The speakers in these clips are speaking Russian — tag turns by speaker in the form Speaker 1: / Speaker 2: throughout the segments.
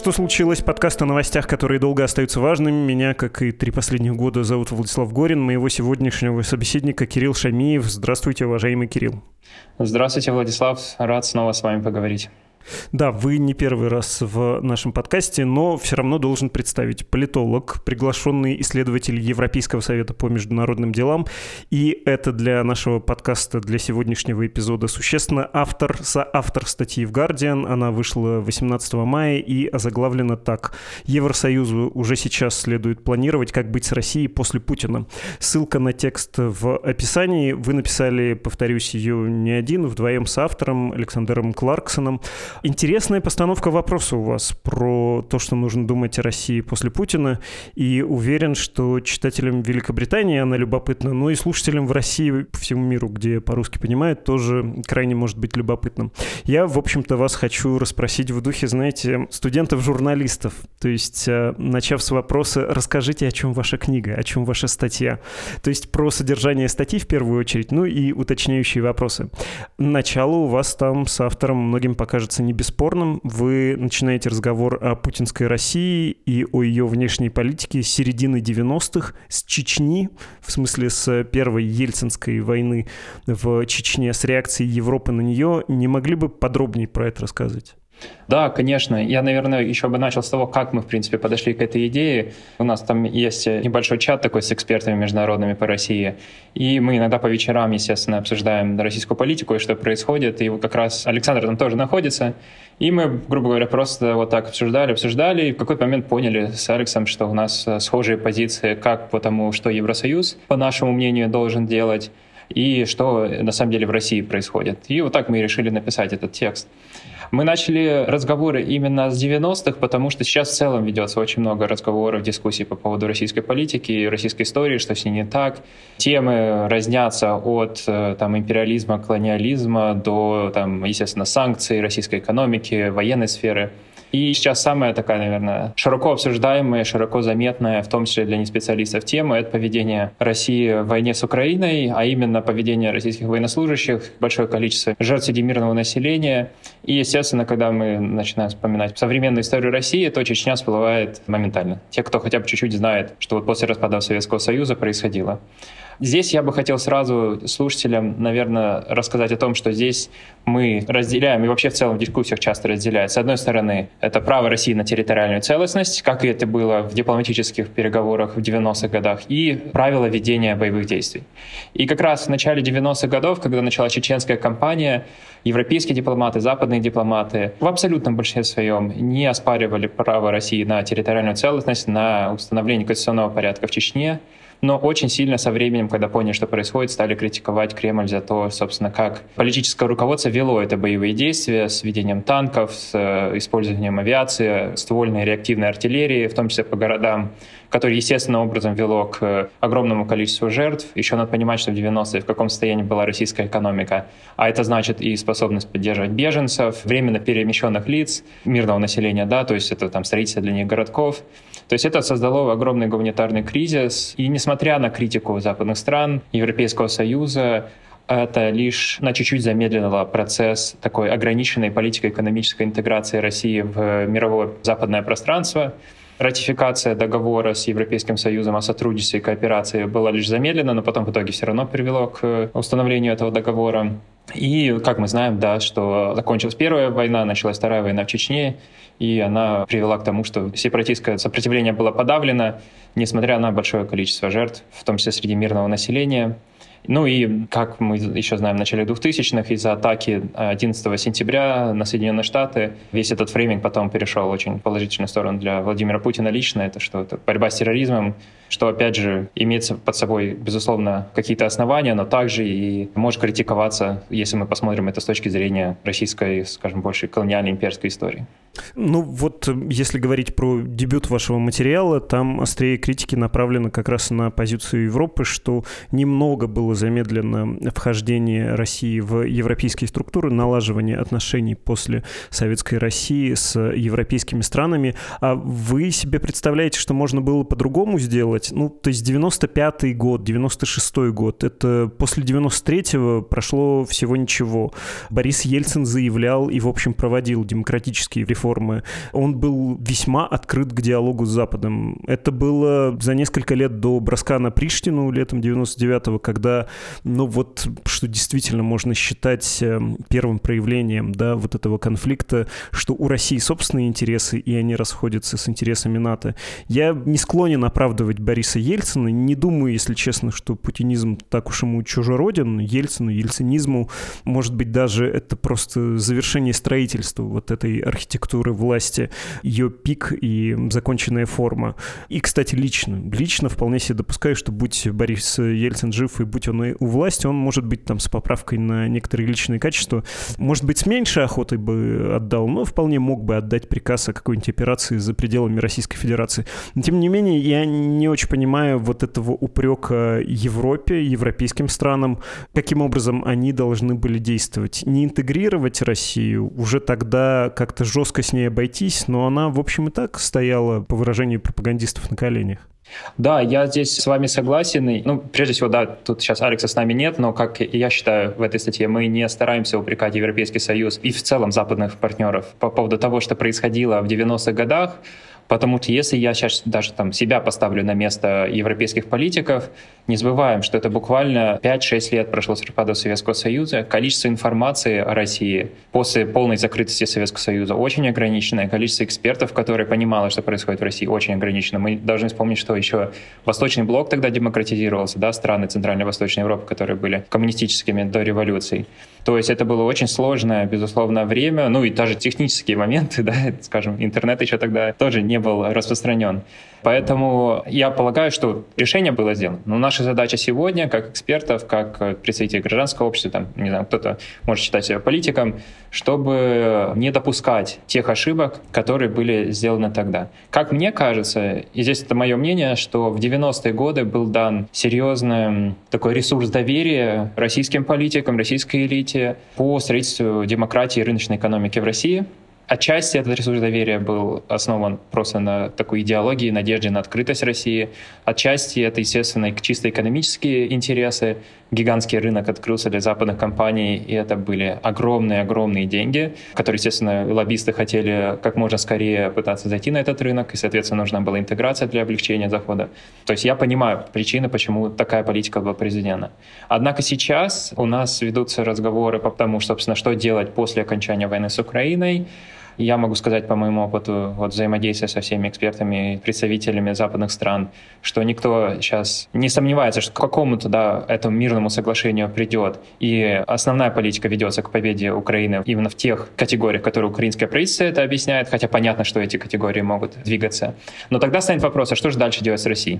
Speaker 1: «Что случилось?» Подкаст о новостях, которые долго остаются важными. Меня, как и 3 последних года, зовут Владислав Горин. Моего сегодняшнего собеседника Кирилл Шамиев. Здравствуйте, уважаемый Кирилл.
Speaker 2: Здравствуйте, Владислав. Рад снова с вами поговорить.
Speaker 1: Да, вы не первый раз в нашем подкасте, но все равно должен представить. Политолог, приглашенный исследователь Европейского совета по международным делам. И это для нашего подкаста, для сегодняшнего эпизода существенно соавтор статьи в Guardian. Она вышла 18 мая и озаглавлена так: «Евросоюзу уже сейчас следует планировать, как быть с Россией после Путина». Ссылка на текст в описании. Вы написали, повторюсь, ее не один, вдвоем с автором Александером Кларксоном. Интересная постановка вопроса у вас про то, что нужно думать о России после Путина, и уверен, что читателям Великобритании она любопытна, но и слушателям в России, по всему миру, где по-русски понимают, тоже крайне может быть любопытным. Я, в общем-то, вас хочу расспросить в духе, знаете, студентов-журналистов, то есть, начав с вопроса: расскажите, о чем ваша книга, о чем ваша статья, то есть про содержание статьи в первую очередь, ну и уточняющие вопросы. Начало у вас там с автором многим покажется не бесспорным. Вы начинаете разговор о путинской России и о ее внешней политике с середины 90-х, с Чечни, в смысле с первой ельцинской войны в Чечне, с реакцией Европы на нее. Не могли бы подробнее про это рассказать?
Speaker 2: Да, конечно. Я, наверное, еще бы начал с того, как мы, в принципе, подошли к этой идее. У нас там есть небольшой чат такой с экспертами международными по России, и мы иногда по вечерам, естественно, обсуждаем российскую политику и что происходит, и как раз Александр там тоже находится, и мы, грубо говоря, просто вот так обсуждали, и в какой-то момент поняли с Алексом, что у нас схожие позиции как по тому, что Евросоюз, по нашему мнению, должен делать, и что на самом деле в России происходит. И вот так мы и решили написать этот текст. Мы начали разговоры именно с 90-х, потому что сейчас в целом ведется очень много разговоров, дискуссий по поводу российской политики и российской истории, что с ней не так. Темы разнятся от империализма, колониализма до, естественно, санкций, российской экономики, военной сферы. И сейчас самая такая, наверное, широко обсуждаемая, широко заметная, в том числе для неспециалистов, тема — это поведение России в войне с Украиной, а именно поведение российских военнослужащих, большое количество жертв среди мирного населения. И, естественно, когда мы начинаем вспоминать современную историю России, то Чечня всплывает моментально. Те, кто хотя бы чуть-чуть знает, что вот после распада Советского Союза происходило. Здесь я бы хотел сразу слушателям, наверное, рассказать о том, что здесь мы разделяем, и вообще в целом в дискуссиях часто разделяют. С одной стороны, это право России на территориальную целостность, как и это было в дипломатических переговорах в 90-х годах, и правила ведения боевых действий. И как раз в начале 90-х годов, когда началась чеченская кампания, европейские дипломаты, западные дипломаты в абсолютном большинстве своем не оспаривали право России на территориальную целостность, на установление конституционного порядка в Чечне, но очень сильно со временем, когда поняли, что происходит, стали критиковать Кремль за то, собственно, как политическое руководство вело это боевые действия с введением танков, с использованием авиации, ствольной и реактивной артиллерии, в том числе по городам, которое естественным образом вело к огромному количеству жертв. Еще надо понимать, что в 90-е в каком состоянии была российская экономика. А это значит и способность поддерживать беженцев, временно перемещенных лиц, мирного населения, да, то есть это строительство для них городков. То есть это создало огромный гуманитарный кризис. И несмотря на критику западных стран, Европейского Союза, это лишь на чуть-чуть замедлило процесс такой ограниченной политико-экономической интеграции России в мировое западное пространство. Ратификация договора с Европейским Союзом о сотрудничестве и кооперации была лишь замедлена, но потом в итоге все равно привело к установлению этого договора. И, как мы знаем, да, что закончилась Первая война, началась Вторая война в Чечне, и она привела к тому, что сепаратистское сопротивление было подавлено, несмотря на большое количество жертв, в том числе среди мирного населения. Ну и, как мы еще знаем, в начале 2000-х из-за атаки 11 сентября на Соединенные Штаты весь этот фрейминг потом перешел в очень положительную сторону для Владимира Путина лично. Это что? Это борьба с терроризмом, что, опять же, имеет под собой, безусловно, какие-то основания, но также и может критиковаться, если мы посмотрим это с точки зрения российской, скажем, больше колониальной имперской истории.
Speaker 1: Ну вот, если говорить про дебют вашего материала, там острее критики направлены как раз на позицию Европы, что немного было замедлено вхождение России в европейские структуры, налаживание отношений после советской России с европейскими странами. А вы себе представляете, что можно было по-другому сделать? Ну, то есть 95-й год, 96-й год, это после 93-го прошло всего ничего. Борис Ельцин заявлял и, в общем, проводил демократические реформы реформы. Он был весьма открыт к диалогу с Западом. Это было за несколько лет до броска на Приштину летом 99-го, когда, что действительно можно считать первым проявлением, да, вот этого конфликта, что у России собственные интересы, и они расходятся с интересами НАТО. Я не склонен оправдывать Бориса Ельцина, не думаю, если честно, что путинизм так уж ему чужероден, ельцинизму, может быть, даже это просто завершение строительства вот этой архитектуры власти, ее пик и законченная форма. И, кстати, лично вполне себе допускаю, что будь Борис Ельцин жив и будь он и у власти, он, может быть, там с поправкой на некоторые личные качества, может быть, с меньшей охотой бы отдал, но вполне мог бы отдать приказ о какой-нибудь операции за пределами Российской Федерации. Но, тем не менее, я не очень понимаю вот этого упрека Европе, европейским странам, каким образом они должны были действовать. Не интегрировать Россию, уже тогда как-то жестко с ней обойтись, но она, в общем, и так стояла, по выражению пропагандистов, на коленях.
Speaker 2: Да, я здесь с вами согласен. Прежде всего, да, тут сейчас Алекса с нами нет, но, как я считаю в этой статье, мы не стараемся упрекать Европейский Союз и в целом западных партнеров по поводу того, что происходило в 90-х годах. Потому что если я сейчас даже себя поставлю на место европейских политиков, не забываем, что это буквально 5-6 лет прошло с распада Советского Союза. Количество информации о России после полной закрытости Советского Союза очень ограниченное. Количество экспертов, которые понимали, что происходит в России, очень ограничено. Мы должны вспомнить, что еще Восточный блок тогда демократизировался, да, страны Центральной и Восточной Европы, которые были коммунистическими до революции. То есть это было очень сложное, безусловно, время, и даже технические моменты, да, скажем, интернет еще тогда тоже не был распространен. Поэтому я полагаю, что решение было сделано. Но наша задача сегодня, как экспертов, как представителей гражданского общества, кто-то может считать себя политиком, чтобы не допускать тех ошибок, которые были сделаны тогда. Как мне кажется, и здесь это мое мнение, что в 90-е годы был дан серьезный такой ресурс доверия российским политикам, российской элите по строительству демократии и рыночной экономики в России. Отчасти этот ресурс доверия был основан просто на такой идеологии, надежде на открытость России. Отчасти это, естественно, чисто экономические интересы. Гигантский рынок открылся для западных компаний, и это были огромные деньги, которые, естественно, лоббисты хотели как можно скорее пытаться зайти на этот рынок, и, соответственно, нужна была интеграция для облегчения захода. То есть я понимаю причины, почему такая политика была произведена. Однако сейчас у нас ведутся разговоры по тому, собственно, что делать после окончания войны с Украиной. Я могу сказать по моему опыту взаимодействия со всеми экспертами и представителями западных стран, что никто сейчас не сомневается, что к какому-то этому мирному соглашению придет. И основная политика ведется к победе Украины именно в тех категориях, которые украинское правительство это объясняет, хотя понятно, что эти категории могут двигаться. Но тогда станет вопрос, а что же дальше делать с Россией?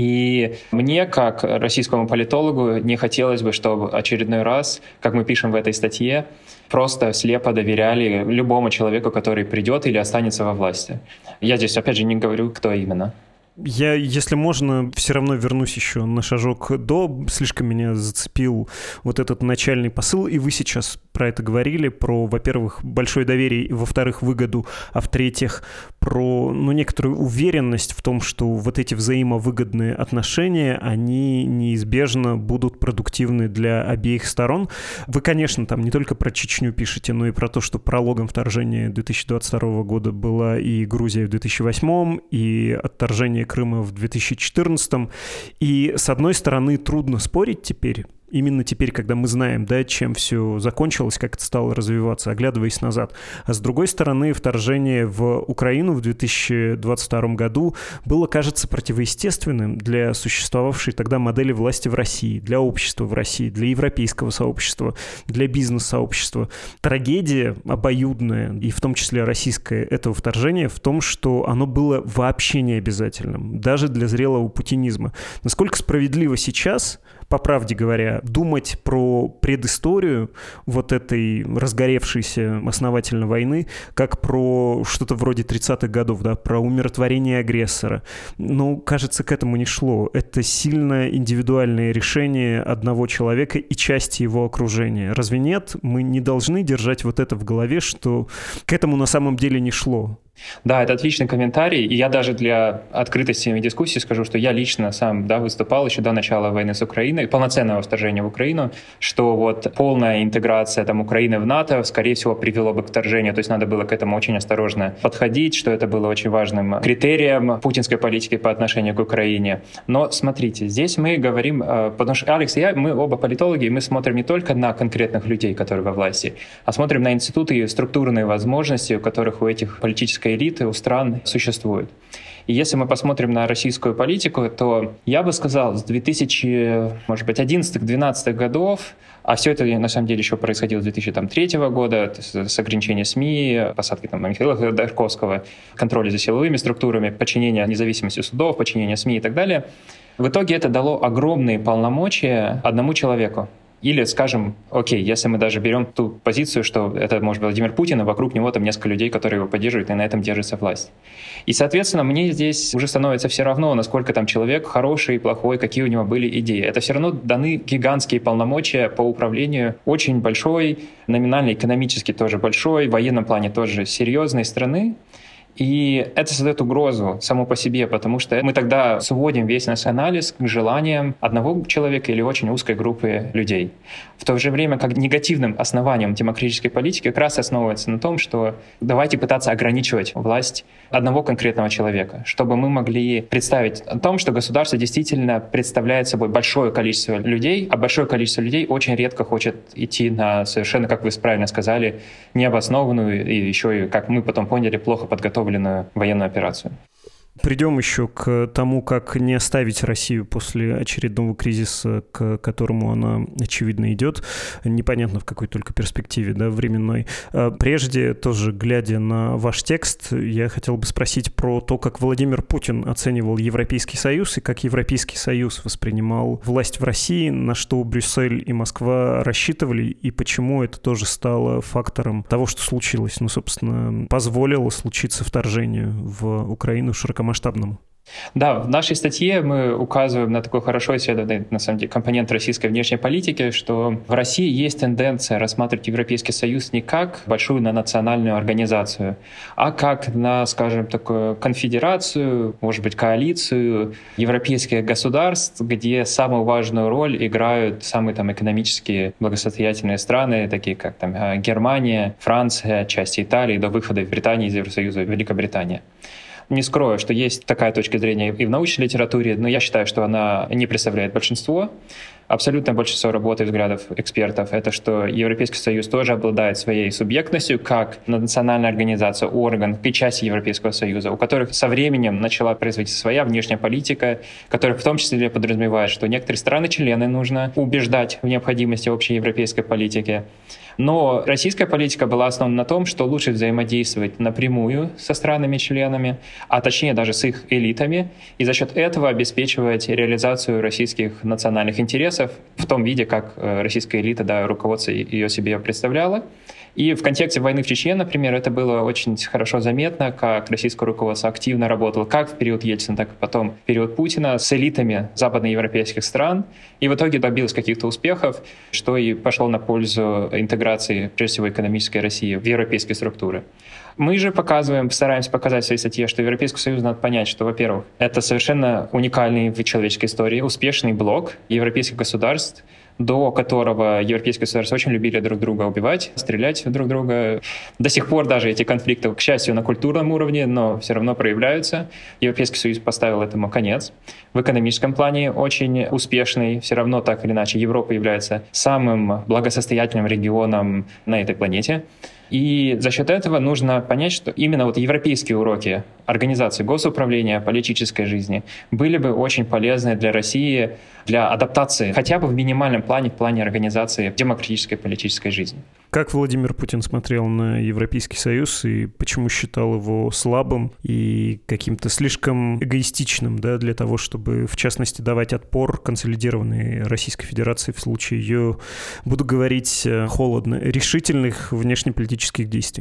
Speaker 2: И мне, как российскому политологу, не хотелось бы, чтобы очередной раз, как мы пишем в этой статье, просто слепо доверяли любому человеку, который придет или останется во власти. Я здесь, опять же, не говорю, кто именно.
Speaker 1: Я, если можно, все равно вернусь еще на шажок до. Слишком меня зацепил вот этот начальный посыл, и вы сейчас про это говорили, про, во-первых, большое доверие, и, во-вторых, выгоду, а в-третьих, про некоторую уверенность в том, что вот эти взаимовыгодные отношения, они неизбежно будут продуктивны для обеих сторон. Вы, конечно, там не только про Чечню пишете, но и про то, что прологом вторжения 2022 года была и Грузия в 2008, и отторжение Крыма в 2014. И, с одной стороны, трудно спорить теперь, именно теперь, когда мы знаем, да, чем все закончилось, как это стало развиваться, оглядываясь назад. А с другой стороны, вторжение в Украину в 2022 году было, кажется, противоестественным для существовавшей тогда модели власти в России, для общества в России, для европейского сообщества, для бизнес-сообщества. Трагедия обоюдная, и в том числе российская, этого вторжения в том, что оно было вообще не обязательным, даже для зрелого путинизма. Насколько справедливо сейчас, по правде говоря, думать про предысторию вот этой разгоревшейся основательно войны, как про что-то вроде 30-х годов, да, про умиротворение агрессора. Но, кажется, к этому не шло. Это сильно индивидуальное решение одного человека и части его окружения. Разве нет? Мы не должны держать вот это в голове, что к этому на самом деле не шло.
Speaker 2: Да, это отличный комментарий, и я даже для открытости дискуссии скажу, что я лично сам выступал еще до начала войны с Украиной, полноценного вторжения в Украину, что вот полная интеграция Украины в НАТО, скорее всего, привело бы к вторжению, то есть надо было к этому очень осторожно подходить, что это было очень важным критерием путинской политики по отношению к Украине. Но смотрите, здесь мы говорим, потому что Алекс и я, мы оба политологи, и мы смотрим не только на конкретных людей, которые во власти, а смотрим на институты и структурные возможности, у которых у этих политических элиты у стран существует. И если мы посмотрим на российскую политику, то я бы сказал, с 2011-2012 годов, а все это на самом деле еще происходило с 2003 года, с ограничения СМИ, посадки Михаила Ходорковского, контроля за силовыми структурами, подчинения независимости судов, подчинения СМИ и так далее. В итоге это дало огромные полномочия одному человеку. Или, скажем, окей, если мы даже берем ту позицию, что это, может быть, Владимир Путин, и вокруг него там несколько людей, которые его поддерживают, и на этом держится власть. И, соответственно, мне здесь уже становится все равно, насколько там человек хороший, плохой, какие у него были идеи. Это все равно даны гигантские полномочия по управлению очень большой, номинально экономически тоже большой, в военном плане тоже серьезной страны. И это создает угрозу само по себе, потому что мы тогда сводим весь наш анализ к желаниям одного человека или очень узкой группы людей. В то же время как негативным основанием демократической политики как раз основывается на том, что давайте пытаться ограничивать власть одного конкретного человека, чтобы мы могли представить о том, что государство действительно представляет собой большое количество людей, а большое количество людей очень редко хочет идти на совершенно, как вы правильно сказали, необоснованную и еще и, как мы потом поняли, плохо подготовленную военную операцию.
Speaker 1: Придем еще к тому, как не оставить Россию после очередного кризиса, к которому она, очевидно, идет. Непонятно, в какой только перспективе, временной. Прежде, тоже глядя на ваш текст, я хотел бы спросить про то, как Владимир Путин оценивал Европейский Союз и как Европейский Союз воспринимал власть в России, на что Брюссель и Москва рассчитывали, и почему это тоже стало фактором того, что случилось. Собственно, позволило случиться вторжению в Украину широкомасштабному.
Speaker 2: Да, в нашей статье мы указываем на такой хорошо исследованный, на самом деле, компонент российской внешней политики, что в России есть тенденция рассматривать Европейский Союз не как большую национальную организацию, а как на, скажем, такую конфедерацию, может быть, коалицию европейских государств, где самую важную роль играют самые экономически благосостоятельные страны, такие как Германия, Франция, часть Италии, до выхода Британии из Евросоюза, Великобритания. Не скрою, что есть такая точка зрения и в научной литературе, но я считаю, что она не представляет большинство. Абсолютное большинство работы и взглядов экспертов — это что Европейский Союз тоже обладает своей субъектностью как национальная организация, орган и часть Европейского Союза, у которых со временем начала производиться своя внешняя политика, которая в том числе подразумевает, что некоторые страны-члены нужно убеждать в необходимости общей европейской политики. Но российская политика была основана на том, что лучше взаимодействовать напрямую со странами-членами, а точнее даже с их элитами, и за счет этого обеспечивать реализацию российских национальных интересов в том виде, как российская элита, руководство ее себе представляло. И в контексте войны в Чечне, например, это было очень хорошо заметно, как российское руководство активно работало как в период Ельцина, так и потом в период Путина с элитами западноевропейских стран, и в итоге добилось каких-то успехов, что и пошло на пользу интеграции, прежде всего, экономической России в европейские структуры. Мы же стараемся показать в своей статье, что Европейский Союз надо понять, что, во-первых, это совершенно уникальный в человеческой истории успешный блок европейских государств, до которого европейские государства очень любили друг друга убивать, стрелять друг друга. До сих пор даже эти конфликты, к счастью, на культурном уровне, но все равно проявляются. Европейский Союз поставил этому конец. В экономическом плане очень успешный. Все равно, так или иначе, Европа является самым благосостоятельным регионом на этой планете. И за счет этого нужно понять, что именно европейские уроки организации госуправления, политической жизни были бы очень полезны для России, для адаптации хотя бы в минимальном плане, в плане организации демократической политической жизни.
Speaker 1: Как Владимир Путин смотрел на Европейский Союз и почему считал его слабым и каким-то слишком эгоистичным, для того, чтобы, в частности, давать отпор консолидированной Российской Федерации в случае ее, буду говорить холодно, решительных внешнеполитических действий?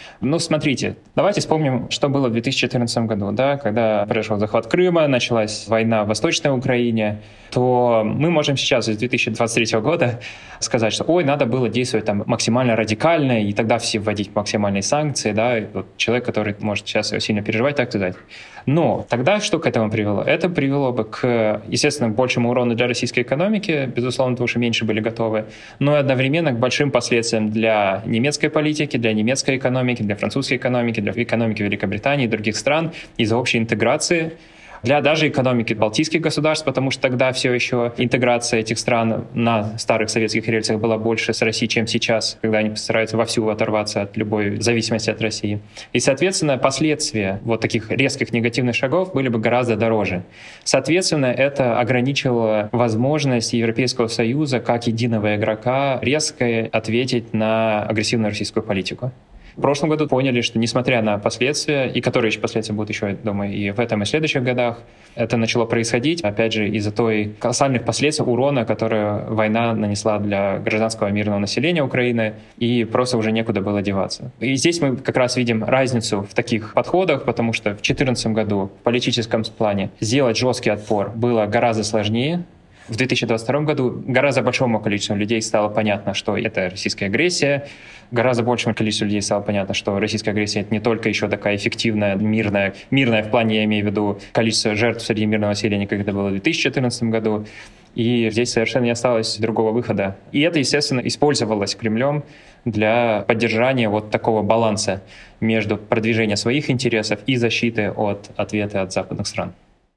Speaker 2: Ну, смотрите, давайте вспомним, что было в 2014 году, да, когда произошел захват Крыма, началась война в Восточной Украине, то мы можем сейчас, из 2023 года, сказать, что, ой, надо было действовать там максимально радикально, и тогда все вводить максимальные санкции, да, и вот человек, который может сейчас сильно переживать, так сказать. Но тогда что к этому привело? Это привело бы к, естественно, большему урону для российской экономики, безусловно, потому что меньше были готовы, но и одновременно к большим последствиям для немецкой политики, для немецкой экономики, для французской экономики, для экономики Великобритании и других стран из-за общей интеграции, для даже экономики балтийских государств, потому что тогда все еще интеграция этих стран на старых советских рельсах была больше с Россией, чем сейчас, когда они постараются вовсю оторваться от любой зависимости от России. И, соответственно, последствия вот таких резких негативных шагов были бы гораздо дороже. Соответственно, это ограничило возможность Европейского Союза как единого игрока резко ответить на агрессивную российскую политику. В прошлом году поняли, что несмотря на последствия, и которые еще последствия будут еще, думаю, и в этом и следующих годах, это начало происходить, опять же, из-за той колоссальных последствий урона, который война нанесла для гражданского мирного населения Украины, и просто уже некуда было деваться. И здесь мы как раз видим разницу в таких подходах, потому что в 2014 году в политическом плане сделать жесткий отпор было гораздо сложнее. В 2022 году гораздо большому количеству людей стало понятно, что это российская агрессия. Гораздо большему количеству людей стало понятно, что российская агрессия — это не только еще такая эффективная, мирная в плане, я имею в виду, количество жертв среди мирного населения, как это было в 2014 году. И здесь совершенно не осталось другого выхода. И это, естественно, использовалось Кремлем для поддержания вот такого баланса между продвижением своих интересов и защиты от ответа от западных стран.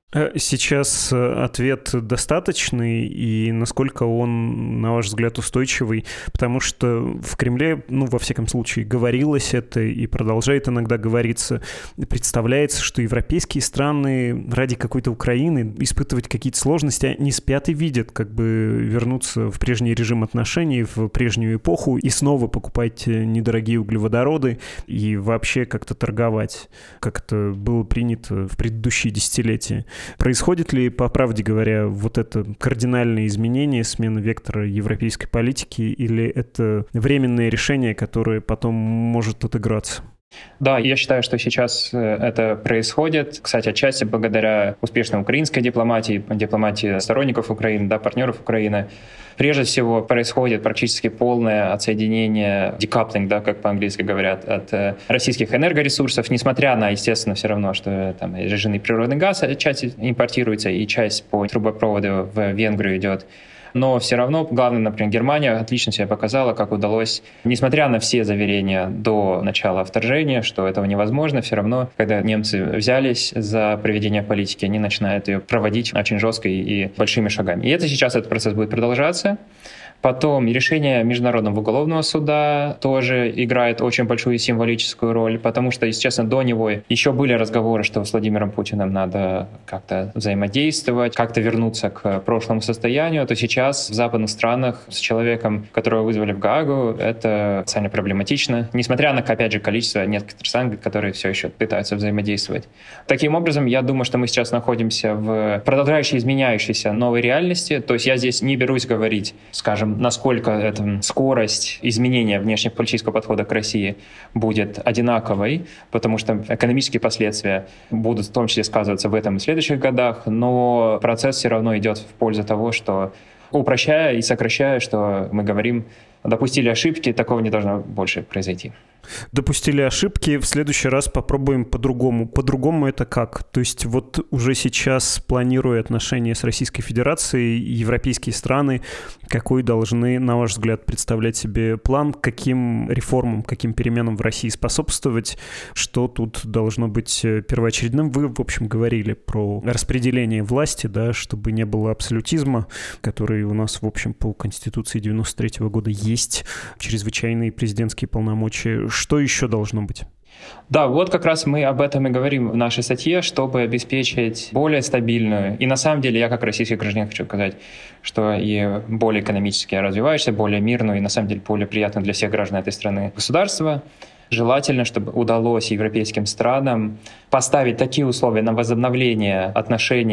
Speaker 1: Сейчас ответ достаточный, и насколько он, на ваш взгляд, устойчивый? Потому что в Кремле, во всяком случае, говорилось это и продолжает иногда говориться. Представляется, что европейские страны ради какой-то Украины испытывать какие-то сложности не спят и видят, как бы вернуться в прежний режим отношений, в прежнюю эпоху и снова покупать недорогие углеводороды и вообще как-то торговать, как это было принято в предыдущие десятилетия. Происходит ли, по правде говоря, вот это кардинальное изменение, смена вектора европейской политики, или это временное решение, которое потом может отыграться?
Speaker 2: Да, я считаю, что сейчас это происходит. Кстати, отчасти благодаря успешной украинской дипломатии сторонников Украины, партнеров Украины. Прежде всего, происходит практически полное отсоединение, декаплинг, как по-английски говорят, от российских энергоресурсов, несмотря на, естественно, все равно, что там жиженый природный газ, часть импортируется, и часть по трубопроводу в Венгрию идет. Но все равно, главное, например, Германия отлично себя показала, как удалось, несмотря на все заверения до начала вторжения, что этого невозможно, все равно, когда немцы взялись за проведение политики, они начинают ее проводить очень жестко и большими шагами. И этот процесс будет продолжаться. Потом решение Международного уголовного суда тоже играет очень большую символическую роль, потому что, если честно, до него еще были разговоры, что с Владимиром Путиным надо как-то взаимодействовать, как-то вернуться к прошлому состоянию, то сейчас в западных странах с человеком, которого вызвали в Гаагу, это социально проблематично, несмотря на, опять же, количество некоторых стран, которые все еще пытаются взаимодействовать. Таким образом, я думаю, что мы сейчас находимся в продолжающей изменяющейся новой реальности, то есть я здесь не берусь говорить, скажем, насколько эта скорость изменения внешнеполитического подхода к России будет одинаковой, потому что экономические последствия будут в том числе сказываться в этом и следующих годах, но процесс все равно идет в пользу того, что, упрощая и сокращая, что мы говорим, допустили ошибки, такого не должно больше произойти.
Speaker 1: Допустили ошибки, в следующий раз попробуем по-другому. По-другому это как? То есть вот уже сейчас, планируя отношения с Российской Федерацией, европейские страны, какой должны, на ваш взгляд, представлять себе план, каким реформам, каким переменам в России способствовать, что тут должно быть первоочередным? Вы, в общем, говорили про распределение власти, чтобы не было абсолютизма, который у нас, в общем, по Конституции 93 года есть, чрезвычайные президентские полномочия. Что еще должно быть?
Speaker 2: Да, вот как раз мы об этом и говорим в нашей статье, чтобы обеспечить более стабильную, и на самом деле я как российский гражданин хочу сказать, что и более экономически развивающееся, более мирную и на самом деле более приятную для всех граждан этой страны государство. Желательно, чтобы удалось европейским странам поставить такие условия на возобновление отношений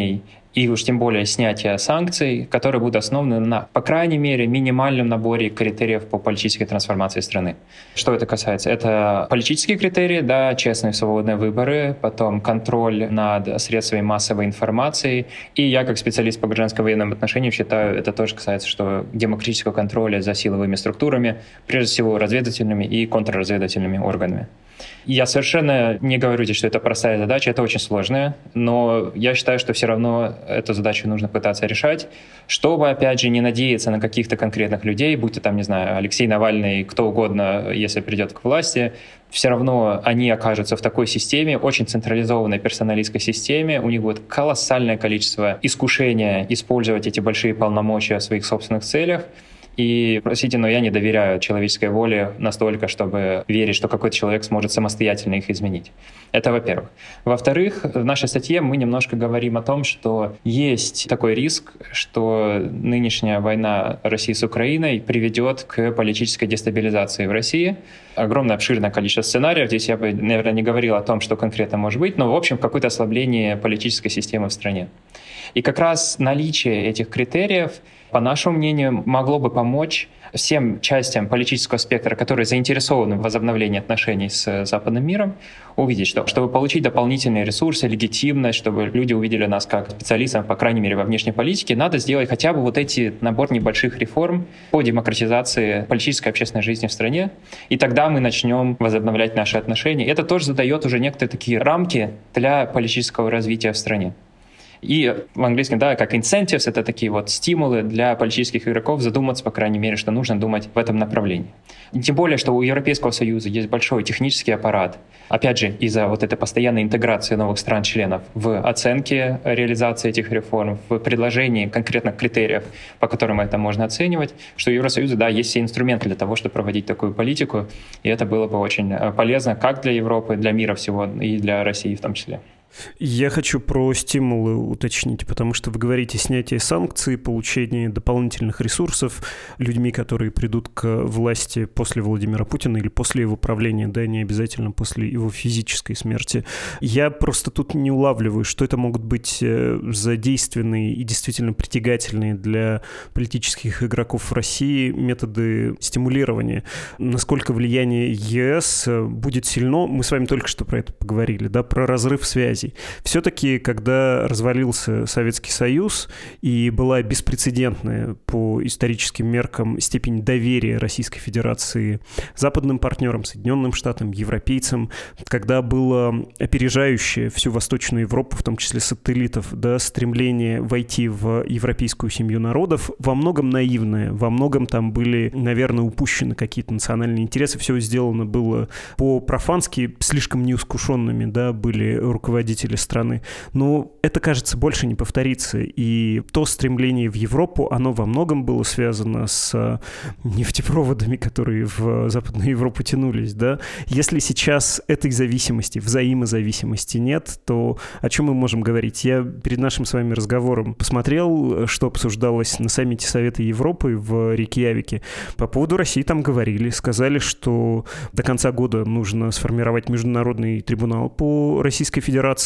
Speaker 2: и уж тем более снятие санкций, которые будут основаны на, по крайней мере, минимальном наборе критериев по политической трансформации страны. Что это касается? Это политические критерии, да, честные свободные выборы, потом контроль над средствами массовой информации, и я, как специалист по гражданско-военным отношениям, считаю, это тоже касается, что демократического контроля за силовыми структурами, прежде всего разведывательными и контрразведывательными органами. Я совершенно не говорю здесь, что это простая задача, это очень сложная, но я считаю, что все равно эту задачу нужно пытаться решать, чтобы, опять же, не надеяться на каких-то конкретных людей, будь то там, не знаю, Алексей Навальный, кто угодно, если придет к власти, все равно они окажутся в такой системе, очень централизованной персоналистской системе, у них будет колоссальное количество искушения использовать эти большие полномочия в своих собственных целях. И, простите, но я не доверяю человеческой воле настолько, чтобы верить, что какой-то человек сможет самостоятельно их изменить. Это во-первых. Во-вторых, в нашей статье мы немножко говорим о том, что есть такой риск, что нынешняя война России с Украиной приведет к политической дестабилизации в России. Огромное обширное количество сценариев. Здесь я бы, наверное, не говорил о том, что конкретно может быть, но, в общем, какое-то ослабление политической системы в стране. И как раз наличие этих критериев, по нашему мнению, могло бы помочь всем частям политического спектра, которые заинтересованы в возобновлении отношений с западным миром, увидеть, что чтобы получить дополнительные ресурсы, легитимность, чтобы люди увидели нас как специалистов, по крайней мере, во внешней политике, надо сделать хотя бы вот эти набор небольших реформ по демократизации политической и общественной жизни в стране, и тогда мы начнем возобновлять наши отношения. Это тоже задает уже некоторые такие рамки для политического развития в стране. И в английском, да, как incentives, это такие вот стимулы для политических игроков задуматься, по крайней мере, что нужно думать в этом направлении. И тем более, что у Европейского Союза есть большой технический аппарат, опять же, из-за вот этой постоянной интеграции новых стран-членов в оценке реализации этих реформ, в предложении конкретных критериев, по которым это можно оценивать, что у Евросоюза, да, есть все инструменты для того, чтобы проводить такую политику, и это было бы очень полезно как для Европы, для мира всего, и для России в том числе.
Speaker 1: Я хочу про стимулы уточнить, потому что вы говорите снятие санкций, получение дополнительных ресурсов людьми, которые придут к власти после Владимира Путина или после его правления, да, не обязательно после его физической смерти. Я просто тут не улавливаю, что это могут быть задействованные и действительно притягательные для политических игроков в России методы стимулирования. Насколько влияние ЕС будет сильно, мы с вами только что про это поговорили, да, про разрыв связи. Все-таки, когда развалился Советский Союз и была беспрецедентная по историческим меркам степень доверия Российской Федерации западным партнерам, Соединенным Штатам, европейцам, когда было опережающее всю Восточную Европу, в том числе сателлитов, да, стремление войти в европейскую семью народов, во многом наивное, во многом там были, наверное, упущены какие-то национальные интересы, все сделано было по-профански, слишком неискушенными, да, были руководители страны. Но это, кажется, больше не повторится. И то стремление в Европу, оно во многом было связано с нефтепроводами, которые в Западную Европу тянулись, да. Если сейчас этой зависимости, взаимозависимости нет, то о чем мы можем говорить? Я перед нашим с вами разговором посмотрел, что обсуждалось на саммите Совета Европы в Рейкьявике. По поводу России там говорили, сказали, что до конца года нужно сформировать международный трибунал по Российской Федерации,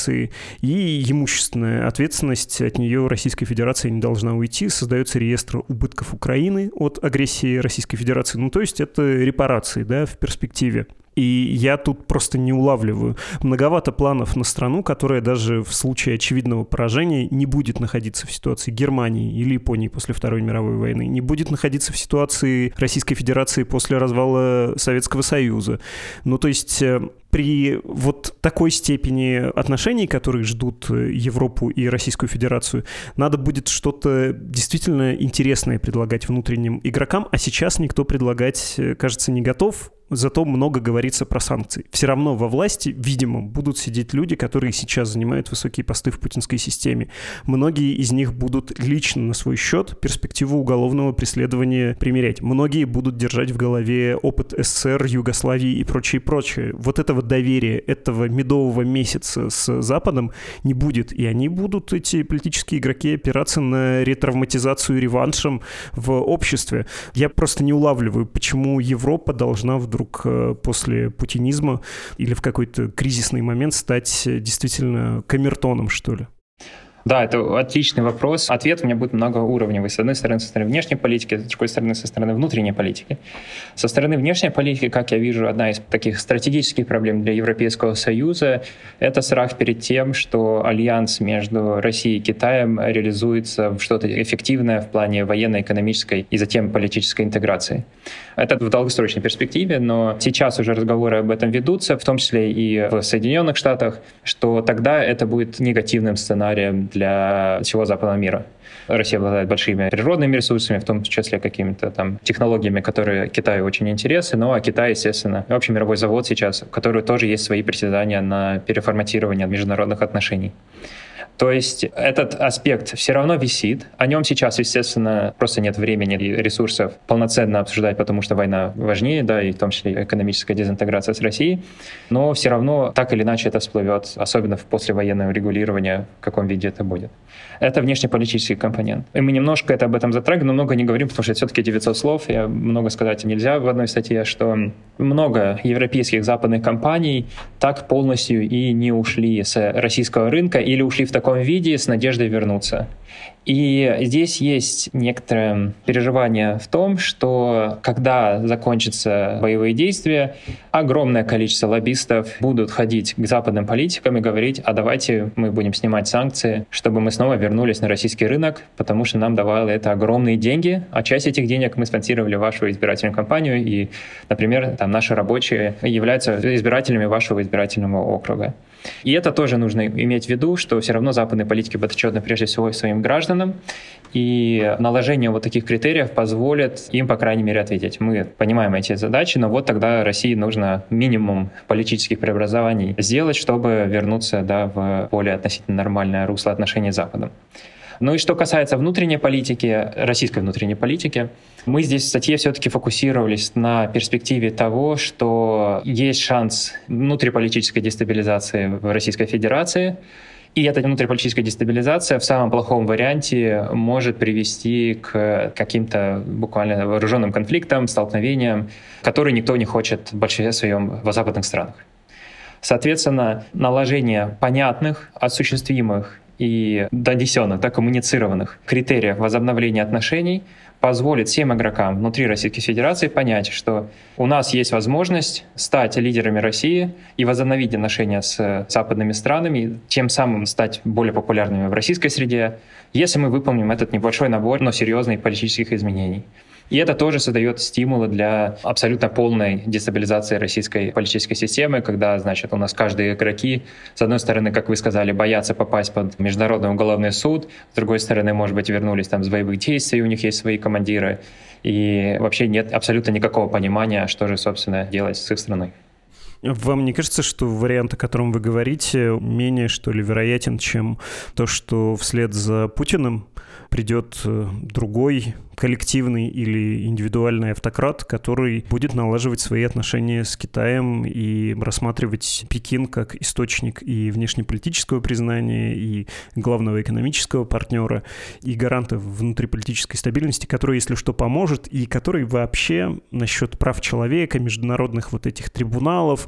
Speaker 1: и имущественная ответственность от нее Российской Федерации не должна уйти. Создается реестр убытков Украины от агрессии Российской Федерации. Ну, то есть это репарации, да, в перспективе. И я тут просто не улавливаю. Многовато планов на страну, которая даже в случае очевидного поражения не будет находиться в ситуации Германии или Японии после Второй мировой войны, не будет находиться в ситуации Российской Федерации после развала Советского Союза. Ну, то есть при вот такой степени отношений, которые ждут Европу и Российскую Федерацию, надо будет что-то действительно интересное предлагать внутренним игрокам, а сейчас никто предлагать, кажется, не готов. Зато много говорится про санкции. Все равно во власти, видимо, будут сидеть люди, которые сейчас занимают высокие посты в путинской системе. Многие из них будут лично на свой счет перспективу уголовного преследования примерять. Многие будут держать в голове опыт СССР, Югославии и прочее. Вот этого доверия, этого медового месяца с Западом не будет. И они будут, эти политические игроки, опираться на ретравматизацию реваншем в обществе. Я просто не улавливаю, почему Европа должна вдруг после путинизма или в какой-то кризисный момент стать действительно камертоном, что ли.
Speaker 2: Да, это отличный вопрос. Ответ у меня будет многоуровневый. С одной стороны, со стороны внешней политики, с другой стороны, со стороны внутренней политики. Со стороны внешней политики, как я вижу, одна из таких стратегических проблем для Европейского Союза — это страх перед тем, что альянс между Россией и Китаем реализуется в что-то эффективное в плане военной, экономической и затем политической интеграции. Это в долгосрочной перспективе, но сейчас уже разговоры об этом ведутся, в том числе и в Соединенных Штатах, что тогда это будет негативным сценарием для всего западного мира. Россия обладает большими природными ресурсами, в том числе какими-то там технологиями, которые Китаю очень интересны, но Китай, естественно, общий мировой завод сейчас, у которого тоже есть свои притязания на переформатирование международных отношений. То есть этот аспект все равно висит. О нем сейчас, естественно, просто нет времени и ресурсов полноценно обсуждать, потому что война важнее, да, и в том числе экономическая дезинтеграция с Россией. Но все равно так или иначе это всплывет, особенно в послевоенном регулировании, в каком виде это будет. Это внешнеполитический компонент. И мы немножко это об этом затрагиваем, но много не говорим, потому что это все-таки 900 слов, и много сказать нельзя в одной статье, что много европейских западных компаний так полностью и не ушли с российского рынка или ушли в таком виде с надеждой вернуться. И здесь есть некоторое переживание в том, что когда закончатся боевые действия, огромное количество лоббистов будут ходить к западным политикам и говорить: а давайте мы будем снимать санкции, чтобы мы снова вернулись на российский рынок, потому что нам давало это огромные деньги, а часть этих денег мы спонсировали вашу избирательную кампанию, и, например, там наши рабочие являются избирателями вашего избирательного округа. И это тоже нужно иметь в виду, что все равно западные политики подотчетны прежде всего своим гражданам, и наложение вот таких критериев позволит им, по крайней мере, ответить: мы понимаем эти задачи, но вот тогда России нужно минимум политических преобразований сделать, чтобы вернуться, да, в более относительно нормальное русло отношений с Западом. Ну и что касается внутренней политики, российской внутренней политики, мы здесь в статье все-таки фокусировались на перспективе того, что есть шанс внутриполитической дестабилизации в Российской Федерации, и эта внутриполитическая дестабилизация в самом плохом варианте может привести к каким-то буквально вооруженным конфликтам, столкновениям, которые никто не хочет в большинстве своем в западных странах. Соответственно, наложение понятных, осуществимых и донесенных, да, коммуницированных критериев возобновления отношений позволит всем игрокам внутри Российской Федерации понять, что у нас есть возможность стать лидерами России и возобновить отношения с западными странами, тем самым стать более популярными в российской среде, если мы выполним этот небольшой набор, но серьезных политических изменений. И это тоже создает стимулы для абсолютно полной дестабилизации российской политической системы, когда, значит, у нас каждые игроки, с одной стороны, как вы сказали, боятся попасть под Международный уголовный суд, с другой стороны, может быть, вернулись там с боевых действий, у них есть свои командиры, и вообще нет абсолютно никакого понимания, что же, собственно, делать с их страной.
Speaker 1: Вам не кажется, что вариант, о котором вы говорите, менее, что ли, вероятен, чем то, что вслед за Путиным придет другой коллективный или индивидуальный автократ, который будет налаживать свои отношения с Китаем и рассматривать Пекин как источник и внешнеполитического признания, и главного экономического партнера, и гаранта внутриполитической стабильности, который, если что, поможет, и который вообще насчет прав человека, международных вот этих трибуналов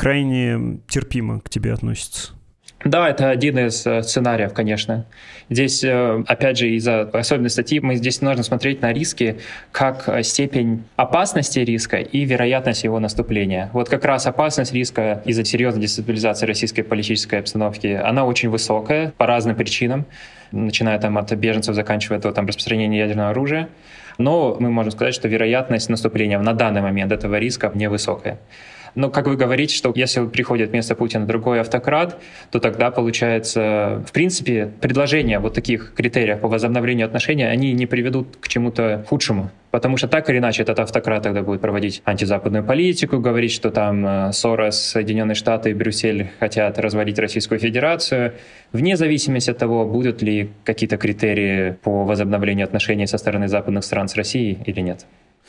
Speaker 1: крайне терпимо к тебе относится?
Speaker 2: Да, это один из сценариев, конечно. Здесь, опять же, из-за особенной статьи мы здесь нужно смотреть на риски как степень опасности риска и вероятность его наступления. Вот как раз опасность риска из-за серьезной дестабилизации российской политической обстановки, она очень высокая по разным причинам, начиная там от беженцев, заканчивая до там распространения ядерного оружия. Но мы можем сказать, что вероятность наступления на данный момент этого риска невысокая. Но, как вы говорите, что если приходит вместо Путина другой автократ, то тогда, получается, в принципе, предложения вот таких критериев по возобновлению отношений, они не приведут к чему-то худшему. Потому что так или иначе этот автократ тогда будет проводить антизападную политику, говорить, что там Сорос, Соединенные Штаты и Брюссель хотят развалить Российскую Федерацию, вне зависимости от того, будут ли какие-то критерии по возобновлению отношений со стороны западных стран с Россией или нет.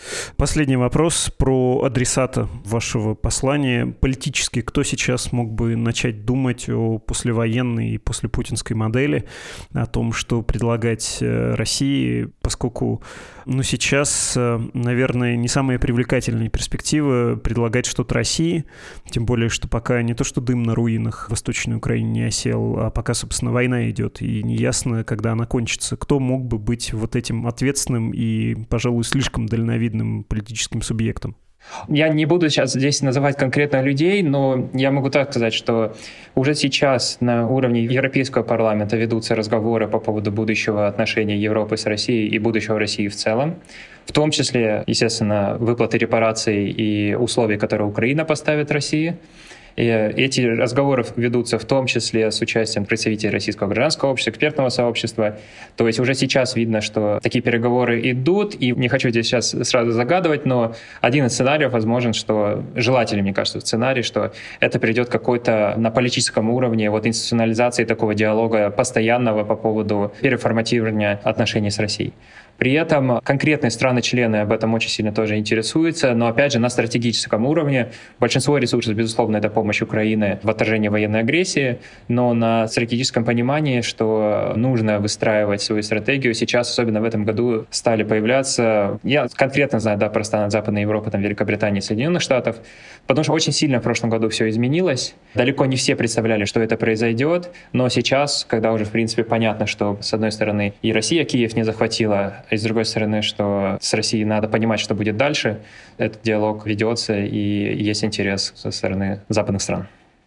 Speaker 1: Последний вопрос про адресата вашего послания. Политически, кто сейчас мог бы начать думать о послевоенной и послепутинской модели, о том, что предлагать России, поскольку сейчас, наверное, не самая привлекательная перспектива предлагать что-то России, тем более, что пока не то, что дым на руинах в Восточной Украине не осел, а пока, собственно, война идет, и неясно, когда она кончится. Кто мог бы быть вот этим ответственным и, пожалуй, слишком дальновидным политическим субъектом?
Speaker 2: Я не буду сейчас здесь называть конкретно людей, но я могу так сказать, что уже сейчас на уровне Европейского парламента ведутся разговоры по поводу будущего отношения Европы с Россией и будущего России в целом. В том числе, естественно, выплаты репараций и условий, которые Украина поставит России. И эти разговоры ведутся в том числе с участием представителей российского гражданского общества, экспертного сообщества. То есть уже сейчас видно, что такие переговоры идут, и не хочу здесь сейчас сразу загадывать, но один из сценариев возможен, что желательно, мне кажется, сценарий, что это придет какой-то на политическом уровне институционализации такого диалога постоянного по поводу переформатирования отношений с Россией. При этом конкретные страны-члены об этом очень сильно тоже интересуются, но опять же на стратегическом уровне большинство ресурсов, безусловно, это помощь Украины в отражении военной агрессии, но на стратегическом понимании, что нужно выстраивать свою стратегию, сейчас, особенно в этом году, стали появляться, я конкретно знаю, про страны Западной Европы, Великобритании, Соединенных Штатов, потому что очень сильно в прошлом году все изменилось. Далеко не все представляли, что это произойдет, но сейчас, когда уже, в принципе, понятно, что, с одной стороны, и Россия Киев не захватила, и с другой стороны, что с Россией надо понимать, что будет дальше, этот диалог ведется, и есть интерес со стороны западных стран.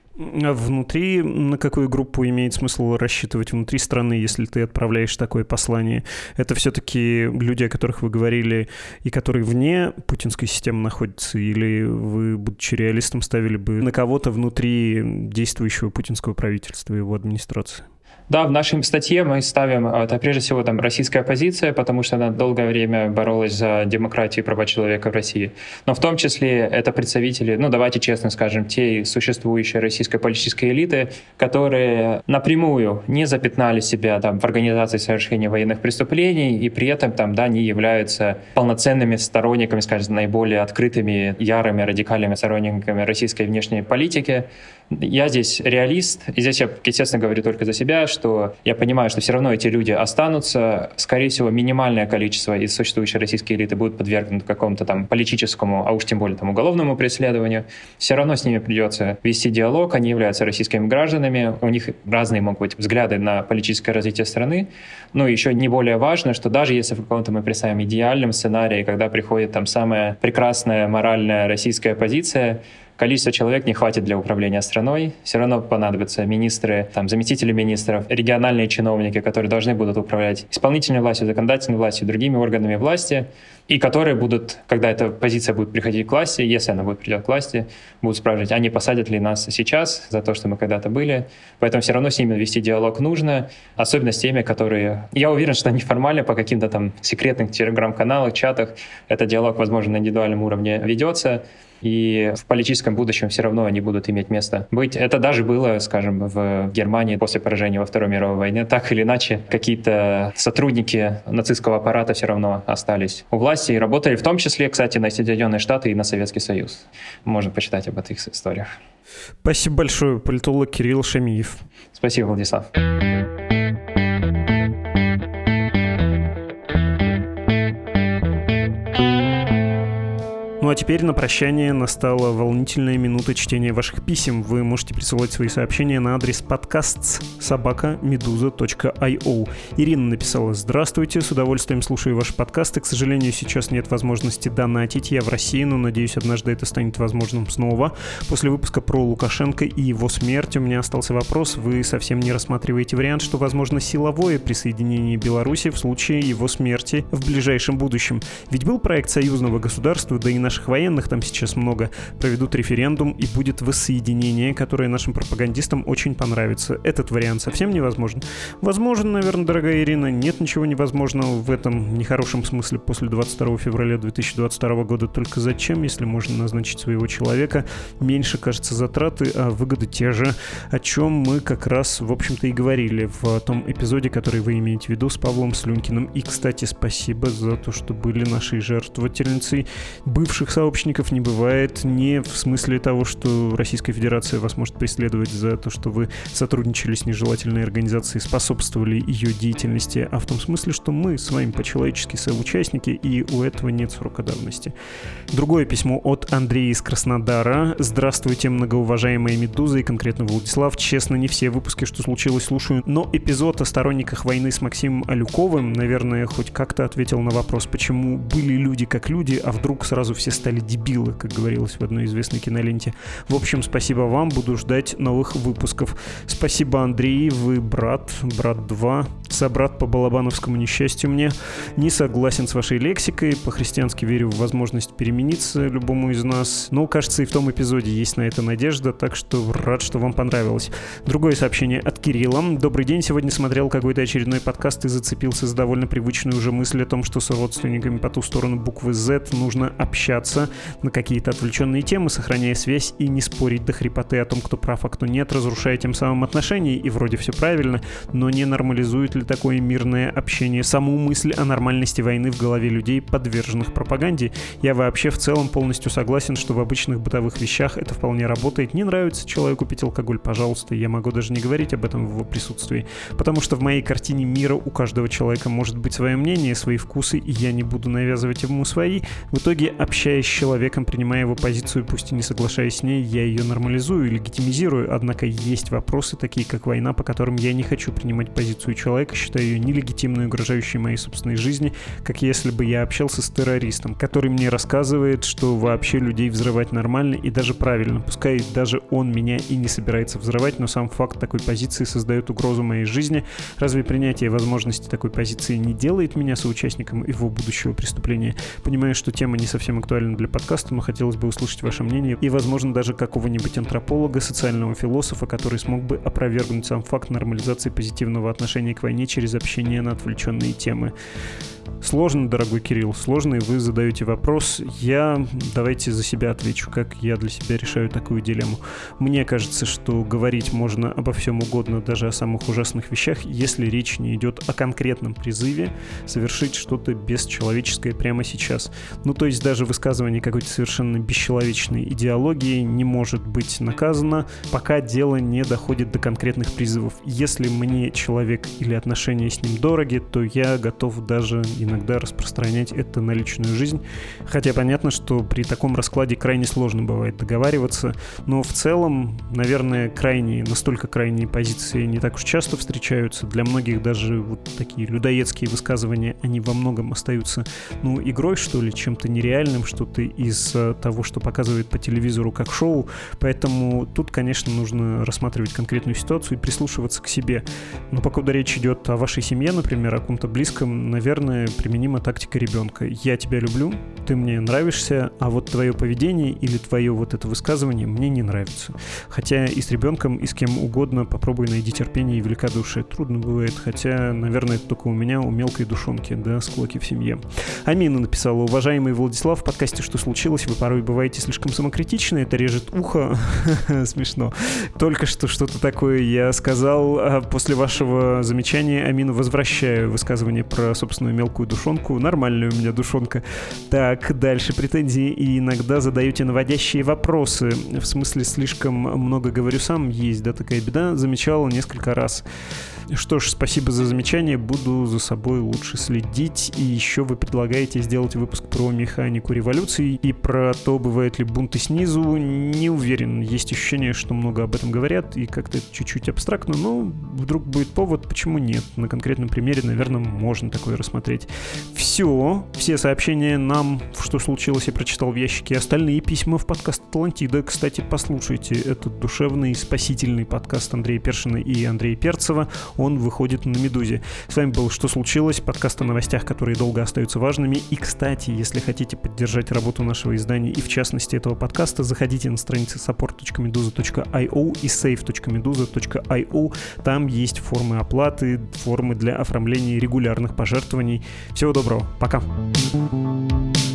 Speaker 1: А внутри, на какую группу имеет смысл рассчитывать внутри страны, если ты отправляешь такое послание? Это все-таки люди, о которых вы говорили, и которые вне путинской системы находятся? Или вы, будучи реалистом, ставили бы на кого-то внутри действующего путинского правительства и его администрации?
Speaker 2: Да, в нашей статье мы ставим, это прежде всего российская оппозиция, потому что она долгое время боролась за демократию и права человека в России. Но в том числе это представители, давайте честно скажем, те существующие российской политической элиты, которые напрямую не запятнали себя в организации совершения военных преступлений и при этом не являются полноценными сторонниками, скажем, наиболее открытыми, ярыми, радикальными сторонниками российской внешней политики. Я здесь реалист, и здесь я, естественно, говорю только за себя, что я понимаю, что все равно эти люди останутся. Скорее всего, минимальное количество из существующей российской элиты будет подвергнуто какому-то политическому, а уж тем более уголовному преследованию. Все равно с ними придется вести диалог, они являются российскими гражданами, у них разные могут быть взгляды на политическое развитие страны. Но еще не более важно, что даже если в каком-то мы представим идеальном сценарии, когда приходит самая прекрасная моральная российская оппозиция, количество человек не хватит для управления страной. Все равно понадобятся министры, заместители министров, региональные чиновники, которые должны будут управлять исполнительной властью, законодательной властью, другими органами власти, и которые будут, когда эта позиция будет приходить к власти, если она придет к власти, будут спрашивать, а не посадят ли нас сейчас за то, что мы когда-то были. Поэтому все равно с ними вести диалог нужно, особенно с теми, которые... Я уверен, что неформально по каким-то секретным телеграм-каналах, чатах этот диалог, возможно, на индивидуальном уровне ведется. И в политическом будущем все равно они будут иметь место быть. Это даже было, скажем, в Германии после поражения во Второй мировой войне. Так или иначе, какие-то сотрудники нацистского аппарата все равно остались у власти и работали в том числе, кстати, на Соединенные Штаты и на Советский Союз. Можно почитать об этих историях.
Speaker 1: Спасибо большое, политолог Кирилл Шамиев.
Speaker 2: Спасибо, Владислав.
Speaker 1: Ну а теперь на прощание настала волнительная минута чтения ваших писем. Вы можете присылать свои сообщения на адрес podcasts@meduza.io. Ирина написала: «Здравствуйте, с удовольствием слушаю ваши подкасты. К сожалению, сейчас нет возможности донатить. Я в России, но надеюсь, однажды это станет возможным снова. После выпуска про Лукашенко и его смерть у меня остался вопрос. Вы совсем не рассматриваете вариант, что возможно силовое присоединение Беларуси в случае его смерти в ближайшем будущем? Ведь был проект союзного государства, да и наша наших военных, там сейчас много, проведут референдум и будет воссоединение, которое нашим пропагандистам очень понравится. Этот вариант совсем невозможен. Возможно, наверное, дорогая Ирина, нет ничего невозможного в этом нехорошем смысле после 22 февраля 2022 года. Только зачем, если можно назначить своего человека? Меньше, кажется, затраты, а выгоды те же, о чем мы как раз, в общем-то, и говорили в том эпизоде, который вы имеете в виду с Павлом Слюнкиным. И, кстати, спасибо за то, что были нашей жертвовательницей. Бывших сообщников не бывает, не в смысле того, что Российская Федерация вас может преследовать за то, что вы сотрудничали с нежелательной организацией, способствовали ее деятельности, а в том смысле, что мы с вами по-человечески соучастники, и у этого нет срока давности. Другое письмо от Андрея из Краснодара. Здравствуйте, многоуважаемые «Медузы» и конкретно Владислав. Честно, не все выпуски, что случилось, слушаю, но эпизод о сторонниках войны с Максимом Алюковым, наверное, хоть как-то ответил на вопрос, почему были люди как люди, а вдруг сразу все стали дебилы, как говорилось в одной известной киноленте. В общем, спасибо вам, буду ждать новых выпусков. Спасибо, Андрей, вы брат 2, собрат по балабановскому несчастью мне. Не согласен с вашей лексикой, по-христиански верю в возможность перемениться любому из нас, но, кажется, и в том эпизоде есть на это надежда, так что рад, что вам понравилось. Другое сообщение от Кирилла. Добрый день, сегодня смотрел какой-то очередной подкаст и зацепился за довольно привычную уже мысль о том, что с родственниками по ту сторону буквы Z нужно общаться на какие-то отвлеченные темы, сохраняя связь и не спорить до хрипоты о том, кто прав, а кто нет, разрушая тем самым отношения, и вроде все правильно, но не нормализует ли такое мирное общение саму мысль о нормальности войны в голове людей, подверженных пропаганде? Я вообще в целом полностью согласен, что в обычных бытовых вещах это вполне работает. Не нравится человеку пить алкоголь, пожалуйста, я могу даже не говорить об этом в его присутствии, потому что в моей картине мира у каждого человека может быть свое мнение, свои вкусы, и я не буду навязывать ему свои. В итоге, общаясь с человеком, принимая его позицию, пусть и не соглашаясь с ней, я ее нормализую и легитимизирую, однако есть вопросы, такие как война, по которым я не хочу принимать позицию человека, считаю ее нелегитимной, угрожающей моей собственной жизни, как если бы я общался с террористом, который мне рассказывает, что вообще людей взрывать нормально и даже правильно, пускай даже он меня и не собирается взрывать, но сам факт такой позиции создает угрозу моей жизни. Разве принятие возможности такой позиции не делает меня соучастником его будущего преступления? Понимаю, что тема не совсем актуальна для подкаста, но хотелось бы услышать ваше мнение и, возможно, даже какого-нибудь антрополога, социального философа, который смог бы опровергнуть сам факт нормализации позитивного отношения к войне через общение на отвлеченные темы. Сложно, дорогой Кирилл, сложно, и вы задаете вопрос. Давайте за себя отвечу, как я для себя решаю такую дилемму. Мне кажется, что говорить можно обо всем угодно, даже о самых ужасных вещах, если речь не идет о конкретном призыве совершить что-то бесчеловеческое прямо сейчас. Ну, то есть даже высказывание какой-то совершенно бесчеловечной идеологии не может быть наказано, пока дело не доходит до конкретных призывов. Если мне человек или отношения с ним дороги, то я готов даже иногда распространять это на личную жизнь. Хотя понятно, что при таком раскладе крайне сложно бывает договариваться, но в целом, наверное, настолько крайние позиции не так уж часто встречаются. Для многих даже вот такие людоедские высказывания, они во многом остаются, игрой, что ли, чем-то нереальным, что-то из того, что показывают по телевизору как шоу. Поэтому тут, конечно, нужно рассматривать конкретную ситуацию и прислушиваться к себе. Но покуда речь идет о вашей семье, например, о ком-то близком, наверное, применима тактика ребенка. Я тебя люблю, ты мне нравишься, а вот твое поведение или твое вот это высказывание мне не нравится. Хотя и с ребенком, и с кем угодно попробуй найди терпение и великодушие. Трудно бывает, хотя, наверное, это только у меня, у мелкой душонки, да, склоки в семье. Амина написала: уважаемый Владислав, в подкасте «Что случилось?» вы порой бываете слишком самокритичны, это режет ухо. Смешно. Только что что-то такое я сказал, а после вашего замечания, Амина, возвращаю высказывание про собственную мелкую душонку. Нормальная у меня душонка. Так, дальше претензии. И иногда задаете наводящие вопросы. В смысле, слишком много говорю сам. Есть, да, такая беда. Замечал несколько раз. Что ж, спасибо за замечание, буду за собой лучше следить. И еще вы предлагаете сделать выпуск про механику революции и про то, бывают ли бунты снизу. Не уверен, есть ощущение, что много об этом говорят, и как-то это чуть-чуть абстрактно, но вдруг будет повод, почему нет. На конкретном примере, наверное, можно такое рассмотреть. Все сообщения нам, что случилось, я прочитал в ящике. Остальные письма в подкаст Атлантида. Кстати, послушайте этот душевный, спасительный подкаст Андрея Першина и Андрея Перцева он выходит на «Медузе». С вами был «Что случилось?» Подкаст о новостях, которые долго остаются важными. И, кстати, если хотите поддержать работу нашего издания и, в частности, этого подкаста, заходите на страницы support.meduza.io и save.meduza.io. Там есть формы оплаты, формы для оформления регулярных пожертвований. Всего доброго. Пока.